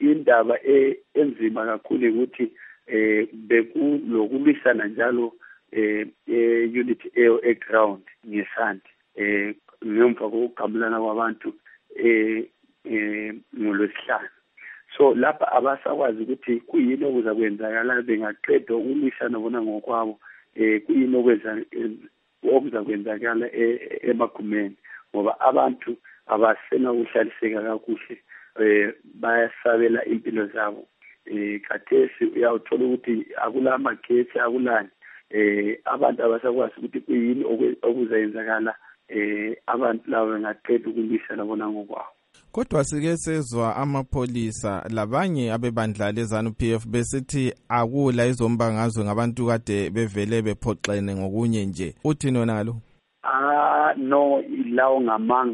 indaba enzima kakhulu ukuthi bekulokulwisana njalo unit eground ngeSandi ngemva kokugamulana kwabantu ngolwesihlanu. So lapha abasakwazi ukuthi kuyini okuzakwenzakala bengaqeda ukulwisana bona ngokwabo kuyini okuzakwenzakala emagumeni ngoba abantu abasena ukuhlaliseka kakuhle bayasabela impilo zabo. Khathesi uyawuthola ukuthi akula magetsi akulani abantu abasakwazi ukuthi kuyini okuzayenzakala abantu labo bengaqeda ukulwisana bona ngokwabo. Kodwa sike sezwa amapholisa labanye abebandla leZANU-PF besithi akula izombangazwe ngabantu kade bevele bephoxene ngokunye nje. Uthi nonalo? No, ilawo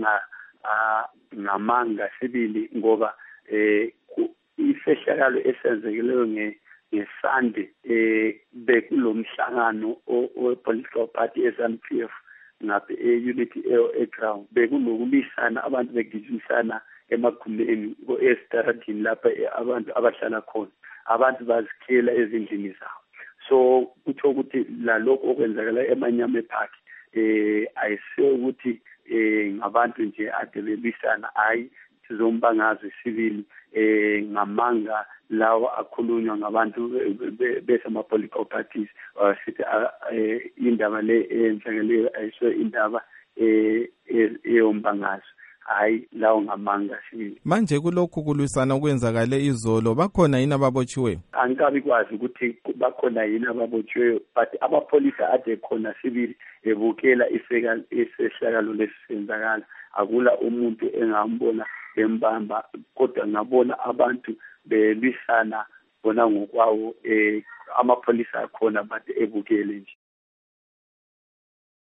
ngamanga sibili ngoba isehlakalo esenzekileyo ngeSandi bekulomhlangano we-political party eZANU-PF ngapha e-unity eground bekunokulisana abantu begijimisana emagumeni esitaradini lapha abantu abahlala khona abantu bazikhela ezindlini zabo. So kutho ukuthi lalokho okwenzakala eManyame Park ayisiyo ukuthi ngabantu nje ade belisana, hayi sizombangazwe sibili ngamanga lawa akhulunywa ngabantu besama-political parties sithi indaba le eyenzakeleyo ayisiyo indaba eyombangazwe, hayi lawo ngamanga sibili. Manje kulokhu kulwisana okwenzakale izolo bakhona yini ababotshiweyo? Angikabi kwazi ukuthi bakhona yini ababotshiweyo, but amapholisa ade khona sibili ebukela isehlakalo lesenzakala. Akula umuntu engambona bembamba, kodwa ngabona abantu belwisana bona ngokwawo amapholisa akhona bade ebukele nje.